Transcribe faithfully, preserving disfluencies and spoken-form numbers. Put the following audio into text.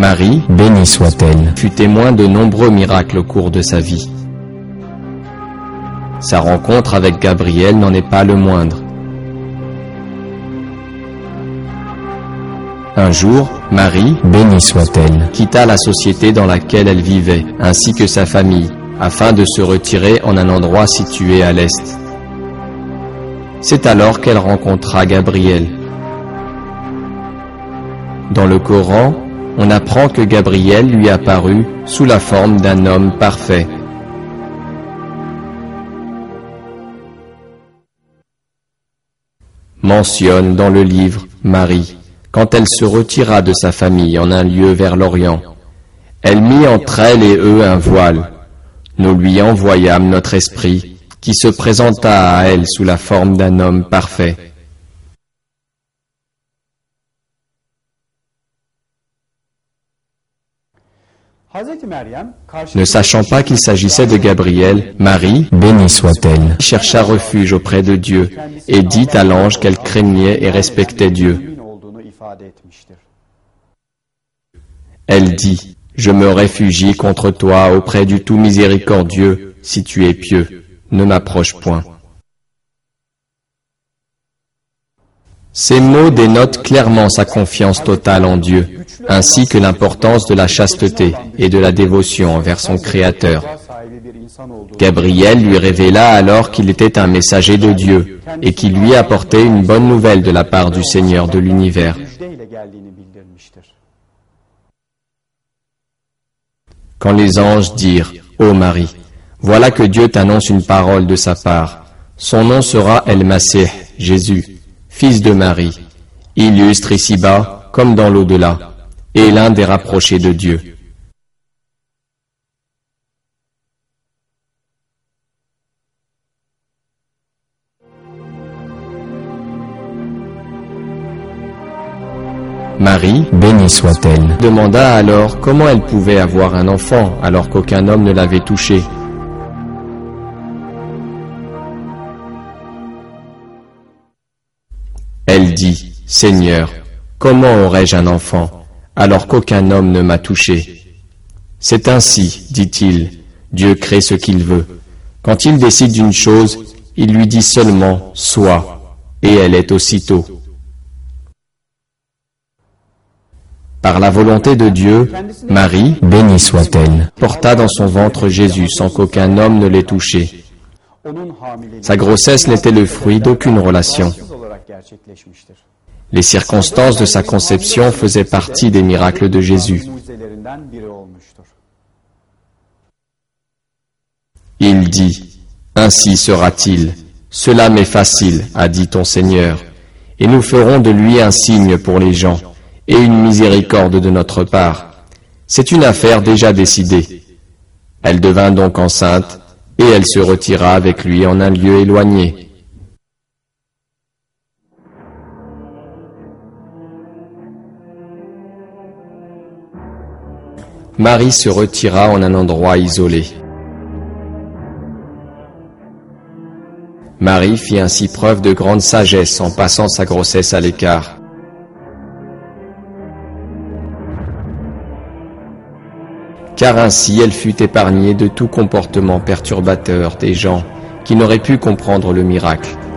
Marie, bénie soit-elle, fut témoin de nombreux miracles au cours de sa vie. Sa rencontre avec Gabriel n'en est pas le moindre. Un jour, Marie, bénie soit-elle, quitta la société dans laquelle elle vivait, ainsi que sa famille, afin de se retirer en un endroit situé à l'est. C'est alors qu'elle rencontra Gabriel. Dans le Coran, on apprend que Gabriel lui apparut sous la forme d'un homme parfait. Mentionne dans le livre Marie, quand elle se retira de sa famille en un lieu vers l'Orient. Elle mit entre elle et eux un voile. Nous lui envoyâmes notre esprit, qui se présenta à elle sous la forme d'un homme parfait. Ne sachant pas qu'il s'agissait de Gabriel, Marie, bénie soit-elle, chercha refuge auprès de Dieu et dit à l'ange qu'elle craignait et respectait Dieu. Elle dit, « Je me réfugie contre toi auprès du tout miséricordieux, si tu es pieux, ne m'approche point. » Ces mots dénotent clairement sa confiance totale en Dieu, ainsi que l'importance de la chasteté et de la dévotion envers son Créateur. Gabriel lui révéla alors qu'il était un messager de Dieu et qu'il lui apportait une bonne nouvelle de la part du Seigneur de l'univers. Quand les anges dirent, « Ô Marie, voilà que Dieu t'annonce une parole de sa part. Son nom sera El-Masih, Jésus, fils de Marie, illustre ici-bas comme dans l'au-delà, et l'un des rapprochés de Dieu. » Marie, bénie soit-elle, demanda alors comment elle pouvait avoir un enfant alors qu'aucun homme ne l'avait touchée. Elle dit, « Seigneur, comment aurais-je un enfant alors qu'aucun homme ne m'a touché ? C'est ainsi, dit-il, Dieu crée ce qu'il veut. Quand il décide d'une chose, il lui dit seulement « sois » et elle est aussitôt. Par la volonté de Dieu, Marie, bénie soit-elle, porta dans son ventre Jésus sans qu'aucun homme ne l'ait touché. Sa grossesse n'était le fruit d'aucune relation. Les circonstances de sa conception faisaient partie des miracles de Jésus. Il dit, « Ainsi sera-t-il. Cela m'est facile, a dit ton Seigneur, et nous ferons de lui un signe pour les gens, et une miséricorde de notre part. C'est une affaire déjà décidée. » Elle devint donc enceinte, et elle se retira avec lui en un lieu éloigné. Marie se retira en un endroit isolé. Marie fit ainsi preuve de grande sagesse en passant sa grossesse à l'écart. Car ainsi elle fut épargnée de tout comportement perturbateur des gens qui n'auraient pu comprendre le miracle.